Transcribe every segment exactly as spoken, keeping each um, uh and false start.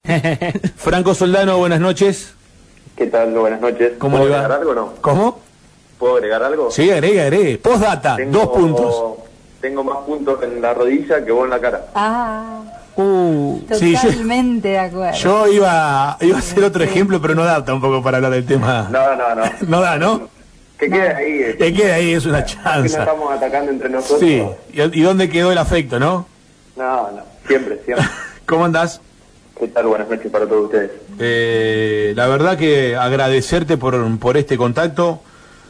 Franco Soldano, buenas noches. ¿Qué tal? Buenas noches. ¿Cómo ¿Puedo le va? agregar algo o no? ¿Cómo? ¿Puedo agregar algo? Sí, agregue, agregue. Postdata, Tengo, dos puntos. Tengo más puntos en la rodilla que vos en la cara. Ah, Uh, totalmente sí, de acuerdo. yo, yo iba, iba a hacer otro ejemplo, pero no da tampoco para hablar del tema. No, no, no. No da, ¿no? Que quede ahí. eh. Que quede ahí, es una Aquí nos chanza. estamos atacando entre nosotros. Sí, ¿y, y dónde quedó el afecto, no? No, no. Siempre, siempre. ¿Cómo andás? ¿Qué tal? Buenas noches para todos ustedes. Eh, la verdad que agradecerte por, por este contacto.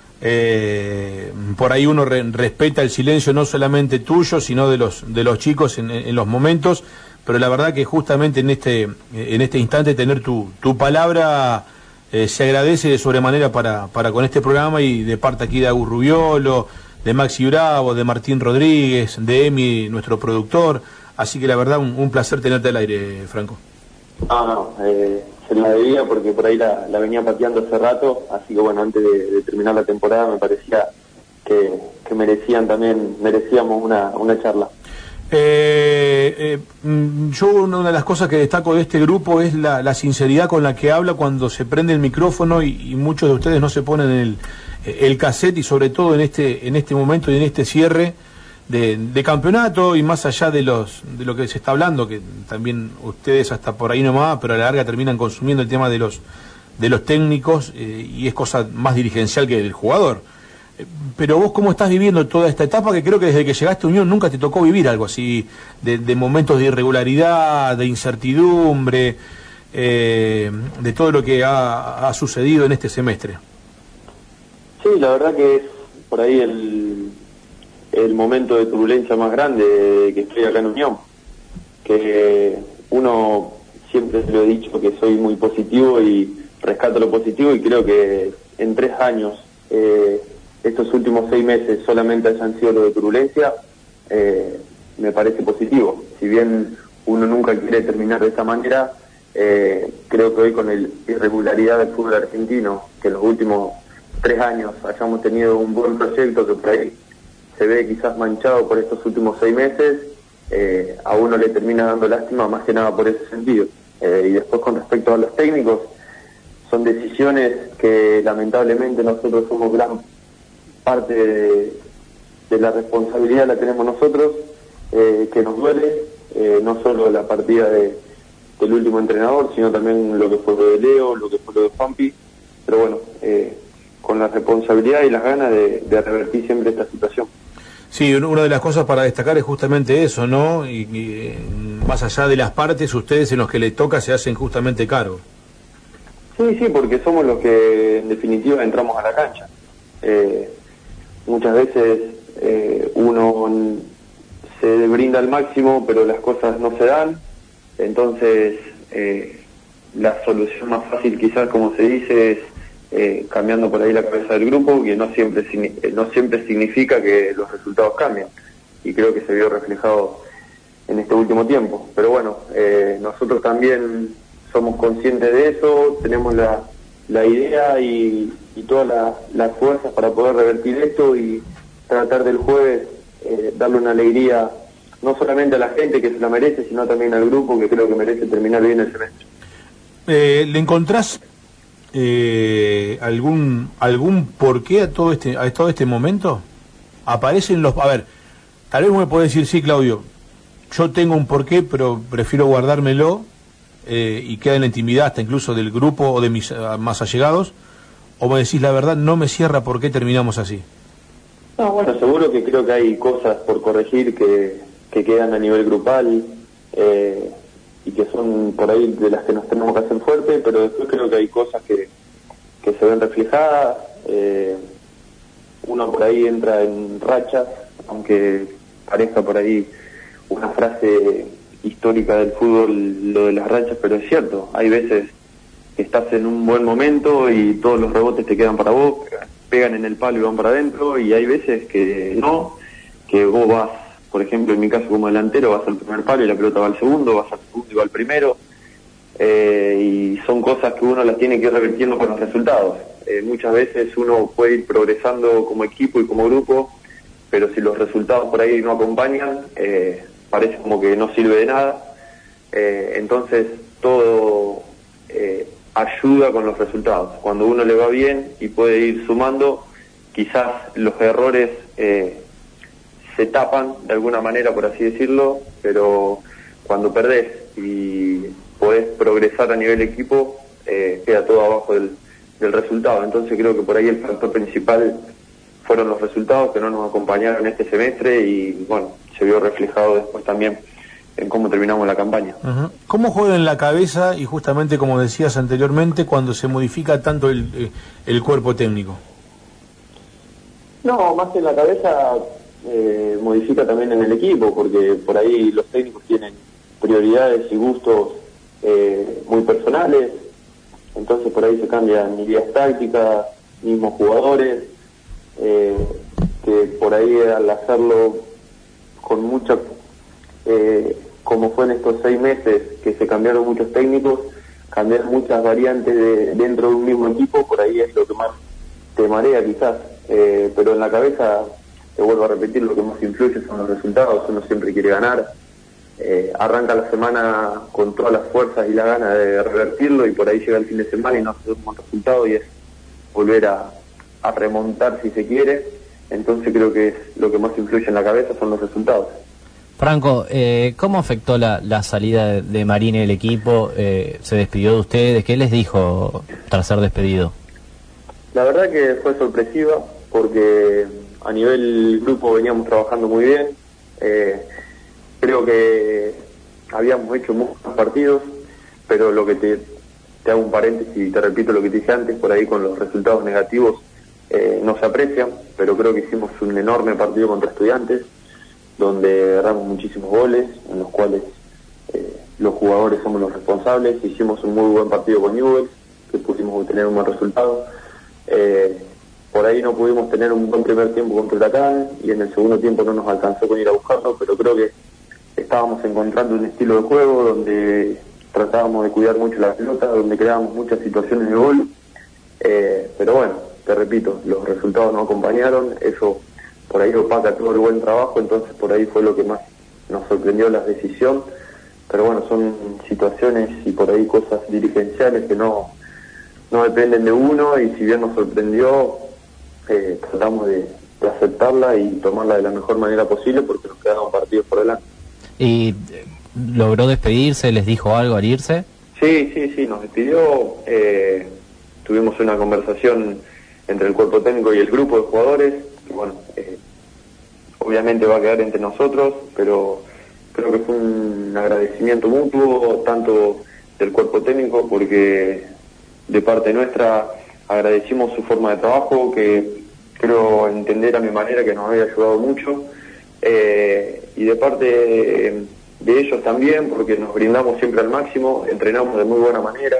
Eh, por ahí uno re, respeta el silencio no solamente tuyo, sino de los de los chicos en, en los momentos, pero la verdad que justamente en este en este instante tener tu, tu palabra eh, se agradece de sobremanera para, para con este programa, y de parte aquí de Agus Rubiolo, de Maxi Bravo, de Martín Rodríguez, de Emi, nuestro productor, así que la verdad un, un placer tenerte al aire, Franco. No, no, eh, se la debía porque por ahí la, la venía pateando hace rato, así que bueno, antes de, de terminar la temporada me parecía que, que merecían también, merecíamos una, una charla. Eh, eh, yo una de las cosas que destaco de este grupo es la, la sinceridad con la que habla cuando se prende el micrófono, y, y muchos de ustedes no se ponen el, el cassette, y sobre todo en este, en este momento y en este cierre De, de campeonato, y más allá de los de lo que se está hablando, que también ustedes hasta por ahí nomás, pero a la larga terminan consumiendo el tema de los de los técnicos, eh, y es cosa más dirigencial que del jugador. Eh, pero vos, ¿cómo estás viviendo toda esta etapa, que creo que desde que llegaste a Unión nunca te tocó vivir algo así, de, de momentos de irregularidad, de incertidumbre, eh, de todo lo que ha, ha sucedido en este semestre? Sí, la verdad que es por ahí el... el momento de turbulencia más grande que estoy acá en Unión, que uno siempre se lo he dicho que soy muy positivo y rescato lo positivo, y creo que en tres años, eh, estos últimos seis meses solamente hayan sido lo de turbulencia, eh, me parece positivo. Si bien uno nunca quiere terminar de esta manera, eh, creo que hoy con la irregularidad del fútbol argentino, que en los últimos tres años hayamos tenido un buen proyecto que por ahí se ve quizás manchado por estos últimos seis meses, eh, a uno le termina dando lástima más que nada por ese sentido. Eh, y después, con respecto a los técnicos, son decisiones que lamentablemente nosotros somos gran parte de, de la responsabilidad la tenemos nosotros, eh, que nos duele, eh, no solo la partida de, del último entrenador, sino también lo que fue lo de Leo, lo que fue lo de Juanpi, pero bueno, eh, con la responsabilidad y las ganas de, de revertir siempre esta situación. Sí, una de las cosas para destacar es justamente eso, ¿no? Y, y más allá de las partes, ustedes en los que les toca se hacen justamente cargo. Sí, sí, porque somos los que en definitiva entramos a la cancha. Eh, muchas veces eh, uno se brinda al máximo, pero las cosas no se dan. Entonces, eh, la solución más fácil quizás, como se dice, es Eh, cambiando por ahí la cabeza del grupo, que no siempre no siempre significa que los resultados cambien, y creo que se vio reflejado en este último tiempo. Pero bueno, eh, nosotros también somos conscientes de eso, tenemos la, la idea y, y todas la, las fuerzas para poder revertir esto y tratar del jueves eh, darle una alegría no solamente a la gente que se la merece, sino también al grupo, que creo que merece terminar bien el semestre. Eh, ¿Le encontrás Eh, algún algún porqué a todo este a todo este momento? Aparecen los, a ver, tal vez me puede decir, sí, Claudio, yo tengo un porqué, pero prefiero guardármelo, eh, y queda en la intimidad hasta incluso del grupo o de mis uh, más allegados, o me decís la verdad, no me cierra por qué terminamos así. No, bueno, seguro que creo que hay cosas por corregir que, que quedan a nivel grupal, eh, y que son por ahí de las que nos tenemos que hacer fuerte, pero después creo que hay cosas que, que se ven reflejadas. Eh, uno por ahí entra en rachas, aunque parezca por ahí una frase histórica del fútbol, lo de las rachas, pero es cierto. Hay veces que estás en un buen momento y todos los rebotes te quedan para vos, pegan en el palo y van para adentro, y hay veces que no, que vos vas, por ejemplo, en mi caso como delantero, vas al primer palo y la pelota va al segundo, vas al segundo y va al primero, eh, y son cosas que uno las tiene que ir revirtiendo con los resultados. Eh, muchas veces uno puede ir progresando como equipo y como grupo, pero si los resultados por ahí no acompañan, eh, parece como que no sirve de nada. Eh, entonces todo ayuda con los resultados. Cuando uno le va bien y puede ir sumando, quizás los errores eh, se tapan de alguna manera, por así decirlo, pero cuando perdés y podés progresar a nivel equipo, eh, queda todo abajo del, del resultado. Entonces creo que por ahí el factor principal fueron los resultados que no nos acompañaron este semestre y bueno, se vio reflejado después también en cómo terminamos la campaña. Uh-huh. ¿Cómo juega en la cabeza y justamente como decías anteriormente cuando se modifica tanto el, el cuerpo técnico? No, más que en la cabeza eh, modifica también en el equipo, porque por ahí los técnicos tienen prioridades y gustos eh, muy personales, entonces por ahí se cambian ideas tácticas, mismos jugadores, eh, que por ahí al hacerlo con mucha, eh, como fue en estos seis meses que se cambiaron muchos técnicos, cambiar muchas variantes de, dentro de un mismo equipo, por ahí es lo que más te marea quizás, eh, pero en la cabeza, te vuelvo a repetir, lo que más influye son los resultados, uno siempre quiere ganar, eh, arranca la semana con todas las fuerzas y la gana de revertirlo y por ahí llega el fin de semana y no hace un buen resultado y es volver a, a remontar si se quiere, entonces creo que es lo que más influye en la cabeza son los resultados. Franco, eh, ¿cómo afectó la, la salida de, de Marín el equipo? Eh, ¿Se despidió de ustedes? ¿Qué les dijo tras ser despedido? La verdad que fue sorpresiva porque a nivel grupo veníamos trabajando muy bien. Eh, creo que habíamos hecho muchos partidos, pero lo que te, te hago un paréntesis y te repito lo que te dije antes, por ahí con los resultados negativos eh, no se aprecian, pero creo que hicimos un enorme partido contra Estudiantes, donde erramos muchísimos goles, en los cuales eh, los jugadores somos los responsables. Hicimos un muy buen partido con Newell's, que pudimos obtener un buen resultado. Eh, por ahí no pudimos tener un buen primer tiempo contra Huracán, y en el segundo tiempo no nos alcanzó con ir a buscarlo, pero creo que estábamos encontrando un estilo de juego donde tratábamos de cuidar mucho la pelota, donde creábamos muchas situaciones de gol. Eh, pero bueno, te repito, los resultados no acompañaron, eso por ahí opaca todo el buen trabajo, entonces por ahí fue lo que más nos sorprendió la decisión, pero bueno, son situaciones y por ahí cosas dirigenciales que no, no dependen de uno, y si bien nos sorprendió, eh, tratamos de, de aceptarla y tomarla de la mejor manera posible porque nos quedaban partidos por delante. ¿Y logró despedirse? ¿Les dijo algo al irse? Sí, sí, sí, nos despidió, eh, tuvimos una conversación entre el cuerpo técnico y el grupo de jugadores, que bueno, eh, obviamente va a quedar entre nosotros, pero creo que fue un agradecimiento mutuo, tanto del cuerpo técnico, porque de parte nuestra agradecimos su forma de trabajo, que creo entender a mi manera que nos había ayudado mucho, eh, y de parte de, de ellos también, porque nos brindamos siempre al máximo, entrenamos de muy buena manera,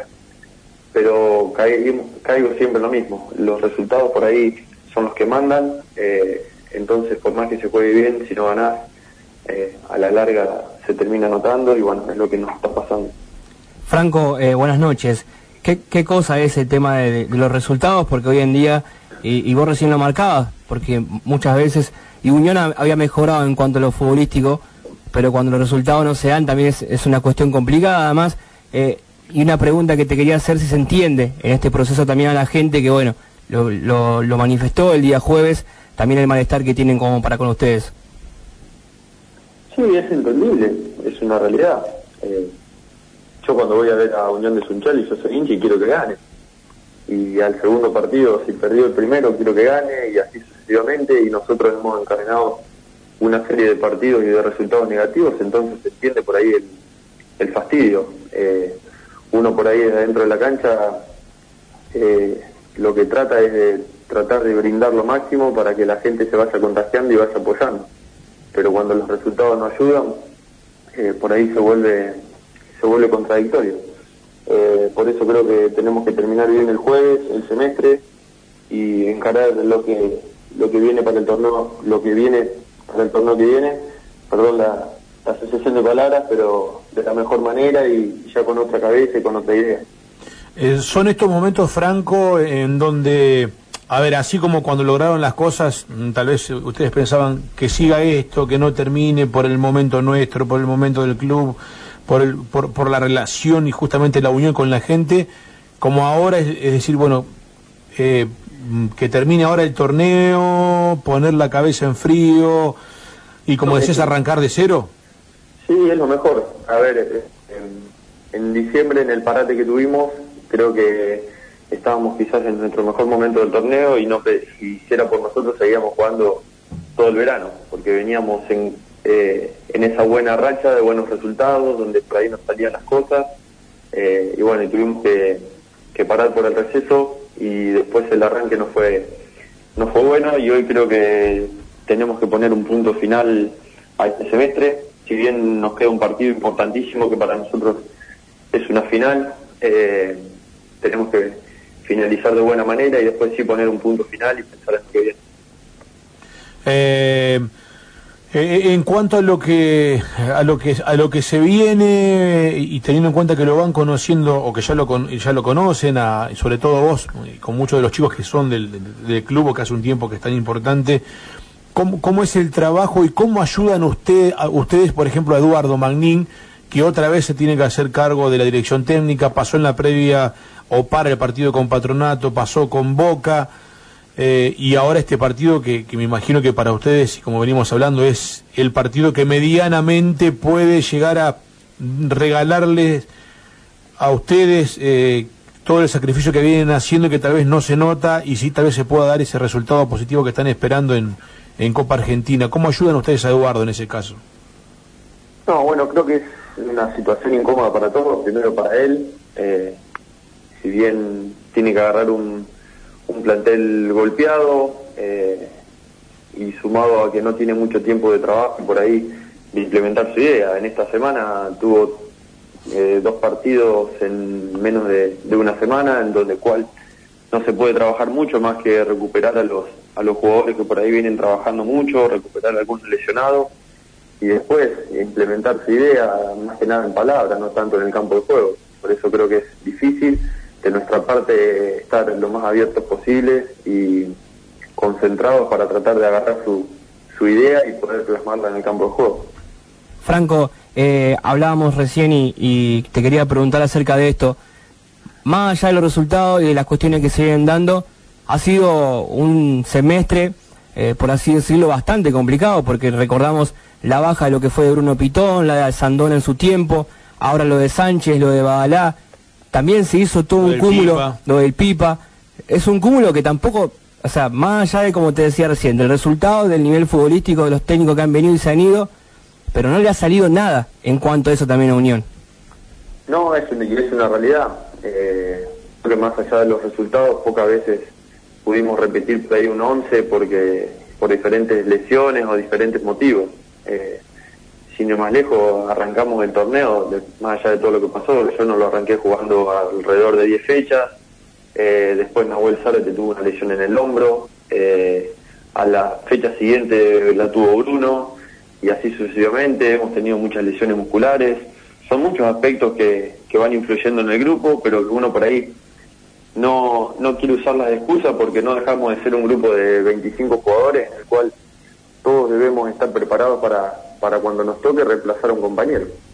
pero caigo, caigo siempre en lo mismo, los resultados por ahí son los que mandan, eh, entonces por más que se juegue bien, si no ganás, eh, a la larga se termina notando y bueno, es lo que nos está pasando. Franco, eh, buenas noches. ¿Qué, ¿Qué cosa es el tema de, de los resultados? Porque hoy en día, y, y vos recién lo marcabas, porque muchas veces, y Unión había mejorado en cuanto a lo futbolístico, pero cuando los resultados no se dan también es, es una cuestión complicada, además, eh, y una pregunta que te quería hacer, si se entiende en este proceso también a la gente que, bueno, Lo, lo, lo manifestó el día jueves, también el malestar que tienen como para con ustedes. Sí, es entendible, es una realidad. Eh, yo cuando voy a ver a Unión de Sunchal, y yo soy hincha y quiero que gane. Y al segundo partido, si perdió el primero, quiero que gane, y así sucesivamente, y nosotros hemos encadenado una serie de partidos y de resultados negativos, entonces se entiende por ahí el, el fastidio. Eh, uno por ahí dentro de la cancha eh, lo que trata es de tratar de brindar lo máximo para que la gente se vaya contagiando y vaya apoyando, pero cuando los resultados no ayudan, eh, por ahí se vuelve se vuelve contradictorio. Eh, por eso creo que tenemos que terminar bien el jueves, el semestre, y encarar lo que lo que viene para el torneo, lo que viene para el torneo que viene, perdón la, la asociación de palabras, pero de la mejor manera y ya con otra cabeza y con otra idea. Eh, son estos momentos, Franco, en donde, a ver, así como cuando lograron las cosas, tal vez ustedes pensaban que siga esto, que no termine por el momento nuestro, por el momento del club, por, el, por, por la relación y justamente la unión con la gente, como ahora, es, es decir, bueno, eh, que termine ahora el torneo, poner la cabeza en frío y, como decías, arrancar de cero? Sí, es lo mejor. A ver, en, en diciembre, en el parate que tuvimos, creo que estábamos quizás en nuestro mejor momento del torneo y no que si hiciera por nosotros seguíamos jugando todo el verano, porque veníamos en, eh, en esa buena racha de buenos resultados, donde por ahí nos salían las cosas, eh, y bueno, y tuvimos que, que parar por el receso y después el arranque no fue, no fue bueno, y hoy creo que tenemos que poner un punto final a este semestre, si bien nos queda un partido importantísimo que para nosotros es una final, eh, tenemos que finalizar de buena manera y después sí poner un punto final y pensar en lo que viene. Eh, eh, en cuanto a lo que a lo que a lo que se viene, y teniendo en cuenta que lo van conociendo o que ya lo con, ya lo conocen, a, sobre todo vos, con muchos de los chicos que son del, del, del club, que hace un tiempo que es tan importante, ¿cómo, cómo es el trabajo y cómo ayudan usted, a ustedes, por ejemplo, a Eduardo Magnín, que otra vez se tiene que hacer cargo de la dirección técnica, pasó en la previa o para el partido con Patronato, pasó con Boca, eh, y ahora este partido que, que me imagino que para ustedes, y como venimos hablando, es el partido que medianamente puede llegar a regalarles a ustedes eh, todo el sacrificio que vienen haciendo, que tal vez no se nota, y sí tal vez se pueda dar ese resultado positivo que están esperando en, en Copa Argentina. ¿Cómo ayudan ustedes a Eduardo en ese caso? No, bueno, creo que es una situación incómoda para todos, primero para él, eh, si bien tiene que agarrar un, un plantel golpeado, eh, y sumado a que no tiene mucho tiempo de trabajo por ahí de implementar su idea. En esta semana tuvo eh, dos partidos en menos de, de una semana, en donde cual no se puede trabajar mucho más que recuperar a los a los jugadores que por ahí vienen trabajando mucho, recuperar a algunos lesionados y después implementar su idea, más que nada en palabras, no tanto en el campo de juego. Por eso creo que es difícil de nuestra parte estar lo más abiertos posibles y concentrados para tratar de agarrar su, su idea y poder plasmarla en el campo de juego. Franco, eh, hablábamos recién y, y te quería preguntar acerca de esto. Más allá de los resultados y de las cuestiones que se vienen dando, ha sido un semestre, eh, por así decirlo, bastante complicado, porque recordamos la baja de lo que fue de Bruno Pitón, la de Sandón en su tiempo, ahora lo de Sánchez, lo de Badalá, también se hizo todo un cúmulo, Pipa. Lo del Pipa, es un cúmulo que tampoco, o sea, más allá de, como te decía recién, del resultado, del nivel futbolístico de los técnicos que han venido y se han ido, pero no le ha salido nada en cuanto a eso también a Unión. No, es una, es una realidad, eh, creo que más allá de los resultados, pocas veces pudimos repetir por ahí un once porque por diferentes lesiones o diferentes motivos. Eh, sin ir más lejos, arrancamos el torneo, de, más allá de todo lo que pasó, yo no lo arranqué jugando alrededor de diez fechas, eh, después Nahuel Zárate tuvo una lesión en el hombro, eh, a la fecha siguiente la tuvo Bruno, y así sucesivamente, hemos tenido muchas lesiones musculares, son muchos aspectos que, que van influyendo en el grupo, pero que uno por ahí no, no quiere usar las excusas porque no dejamos de ser un grupo de veinticinco jugadores, en el cual todos debemos estar preparados para, para cuando nos toque reemplazar a un compañero.